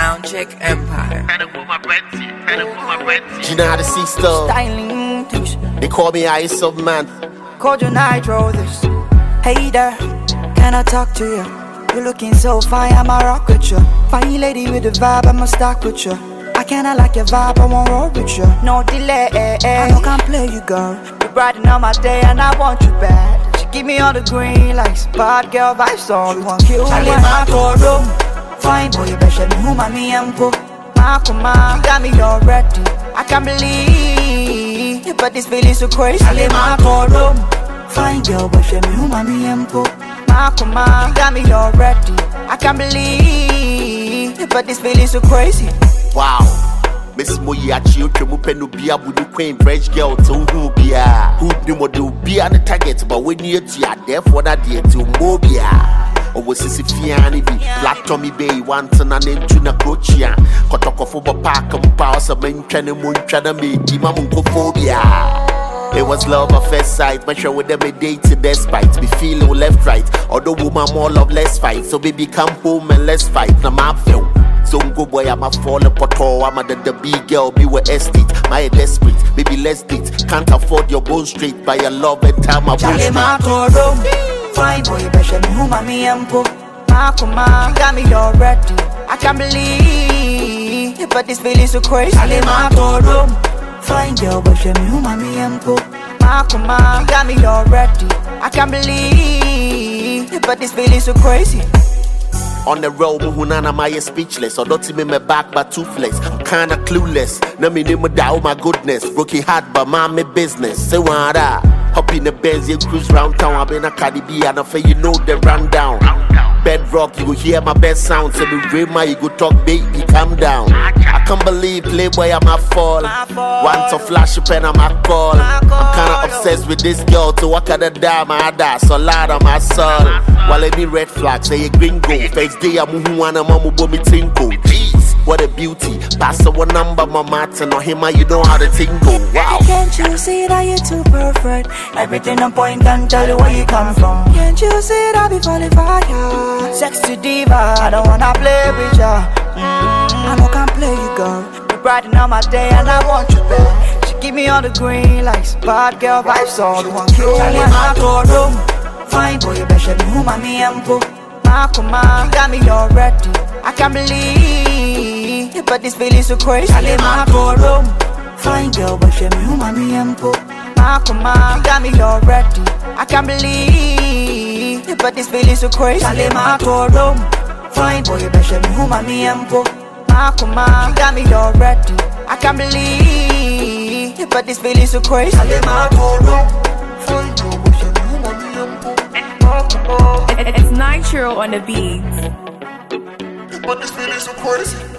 Soundcheck Empire. Gina the sister. Styling things. They call me Ice of Man. Called you Nitro this. Hey there, can I talk to you? You're looking so fine, I'ma rock with you. Fine lady with the vibe, I'ma stuck with you. I kinda like your vibe, I won't roll with you. No delay, I no can't play you, girl. You're brightening on my day and I want you bad. She give me all the green like bad girl vibes on. You want kill me, my room. Fine boy, you better me who mommy and go. Makuma, you got me already. I can't believe, but this feeling so crazy. My room. Fine girl, but she me who mommy and go. Makuma, you got me already. I can't believe, but this feeling so crazy. Wow. Miss Moyachi, you can move and be able to queen French girl to who be a who do be on the target, but when you're therefore that dear to Mobia. Or was this Fiani be Black Tommy Bay, one ton and then Tuna Coachia, Kotoko Park and Powers of Menchana Munchana me, Dimamunkophobia. It was love at first sight, my show with them a date to despite. Be feeling left right, although woman more love less fight. So baby come home and let's fight. Now my film. So go boy, I'm a fallen potor. I'm a the big girl, be with estate. My desperate, baby let's date. Can't afford your bone straight by your love and time I room. Fine boy, you better me who mommy and po. Makuma, you got me already. I can't believe, but this feeling so crazy. Room. Fine girl, but she me who mommy and po. Makuma, you got me already. I can't believe, but this feeling so crazy. On the road, Muhunana, my speechless. Or don't me my back, but toothless. I'm kinda clueless. No me name doubt my goodness. Broken heart, but my business. Say what I hop in the Benz, you cruise round town. I've been a Caribbean, I feel you know the rundown. Bedrock, you will hear my best sound. Say me Rima, you go talk, baby, calm down. I can't believe Playboy, I'm a fall. Want to flash up and I'm a call. I'm kinda obsessed with this girl. To walk at the dime, I die, so loud on my soul. While any red flags, say a gringo. First day, I'm who wanna mamu bomi tinko. Jeez, what a beauty. Pass the one number, my matter, no him, you know how to tingle. Wow. Can't you see that you're too perfect? Everything on point can tell you where you come from. Can't you see that I be falling for ya? Sexy diva, I don't wanna play with ya. I no can't play you, girl. You're brightening on my day and I want you back. She give me all the green like bad girl vibes on. You want kill me in my room. Fine boy, you better me who mommy and po. Makuma, you got me already. I can't believe, but this feeling so crazy. My room. Fine girl, but she me who mommy and po. Makuma, you got me already. I can't believe, but this feeling so crazy. My room. Fine boy, you better me who mommy and po. Makuma, you got me already. I can't believe, but this feeling so crazy. My room. Fine girl, but she me who mommy and po. It's Nitro on the beat. But this feeling so crazy.